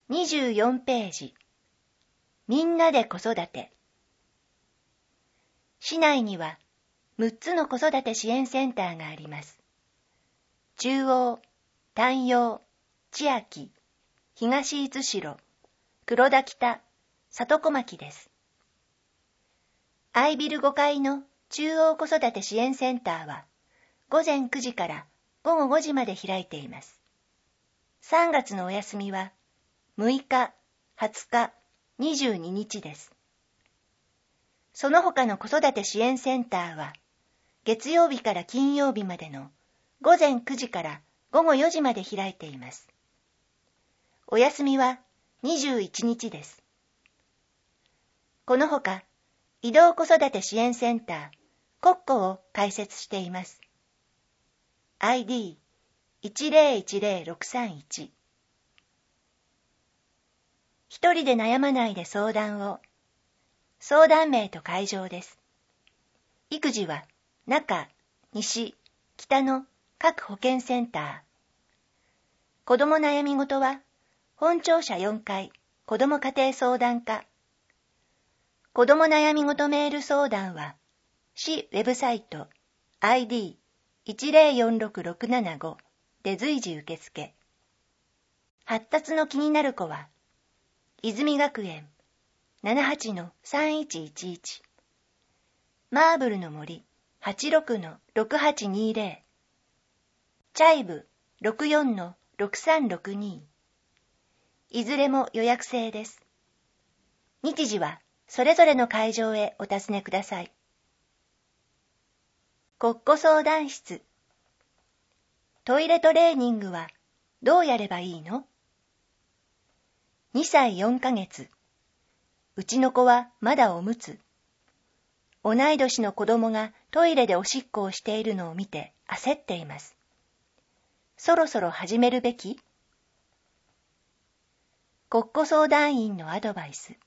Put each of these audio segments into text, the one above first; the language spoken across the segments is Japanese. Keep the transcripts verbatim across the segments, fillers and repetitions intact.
にじゅうよんページ。みんなで子育て。市内にはむっつの子育て支援センターがあります。中央、丹陽、千秋、東五代、黒田北、里小牧です。アイビルごかいの中央子育て支援センターはごぜんくじからごごごじまで開いています。さんがつのお休みはむいか、はつか、にじゅうににちです。その他の子育て支援センターは月曜日から金曜日までのごぜんくじからごごよじまで開いています。お休みはにじゅういちにちです。このほか、移動子育て支援センター、コッコを開設しています。アイディーいちぜろいちぜろろくさんいち。一人で悩まないで相談を。相談名と会場です。育児は中、西、北の各保健センター。子ども悩み事は本庁舎よんかい子ども家庭相談課。子ども悩み事メール相談は市ウェブサイト アイディーいちぜろよんろくろくななご で随時受付。発達の気になる子は泉学園 ななはちのさんいちいちいち、マーブルの森 はちろくのろくはちにぜろ、チャイブ ろくよんのろくさんろくに、いずれも予約制です。日時はそれぞれの会場へお尋ねください。コッコ相談室。トイレトレーニングはどうやればいいの？にさいよんかげつ。うちの子はまだおむつ。同い年の子供がトイレでおしっこをしているのを見て焦っています。そろそろ始めるべき？コッコ相談員のアドバイス。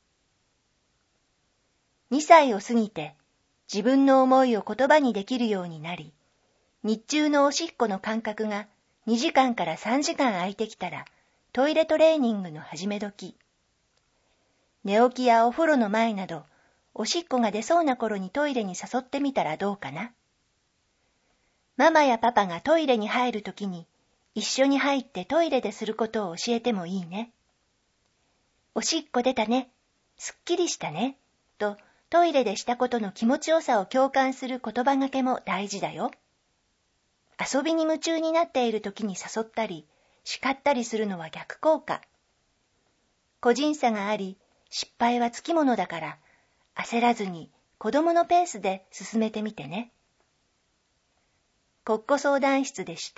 にさいを過ぎて自分の思いを言葉にできるようになり、日中のおしっこの間隔がにじかんからさんじかん空いてきたらトイレトレーニングの始め時。寝起きやお風呂の前など、おしっこが出そうな頃にトイレに誘ってみたらどうかな。ママやパパがトイレに入るときに、一緒に入ってトイレですることを教えてもいいね。おしっこ出たね、すっきりしたね、とトイレでしたことの気持ちよさを共感する言葉がけも大事だよ。遊びに夢中になっているときに誘ったり、叱ったりするのは逆効果。個人差があり、失敗はつきものだから、焦らずに子供のペースで進めてみてね。コッコ相談室でした。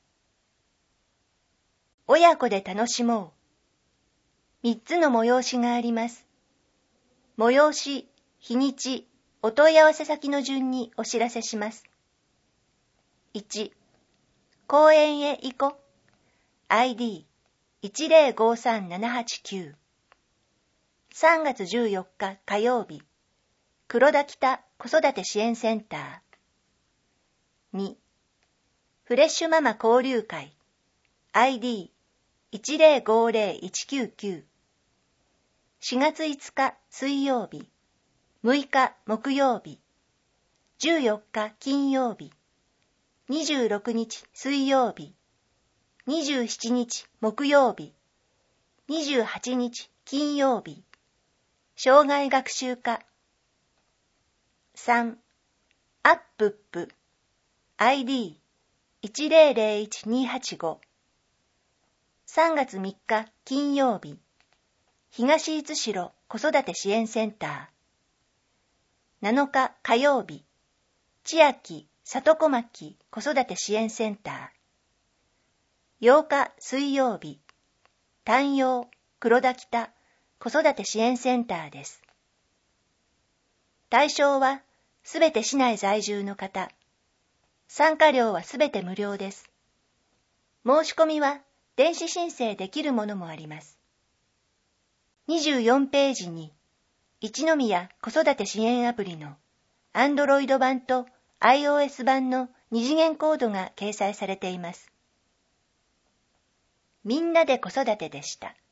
親子で楽しもう。みっつの催しがあります。催し、日にち、お問い合わせ先の順にお知らせします。いち、公園へ行こ。アイディーいちぜろごさんななはちきゅう。さんがつじゅうよっか火曜日、黒田北子育て支援センター。に、フレッシュママ交流会 アイディーいちぜろごぜろいちきゅうきゅう。しがついつか水曜日、むいか木曜日、じゅうよっか金曜日、にじゅうろくにち水曜日、にじゅうしちにち木曜日、にじゅうはちにち金曜日、障害学習課。さん、アップップ アイディーいちぜろぜろいちにはちご。さんがつみっか金曜日、東五代子育て支援センター。なのか火曜日、千秋里小牧子育て支援センター。ようか水曜日、丹陽黒田北子育て支援センターです。対象はすべて市内在住の方。参加料はすべて無料です。申し込みは電子申請できるものもあります。にじゅうよんページに一宮子育て支援アプリの Android 版と iOS 版の二次元コードが掲載されています。みんなで子育てでした。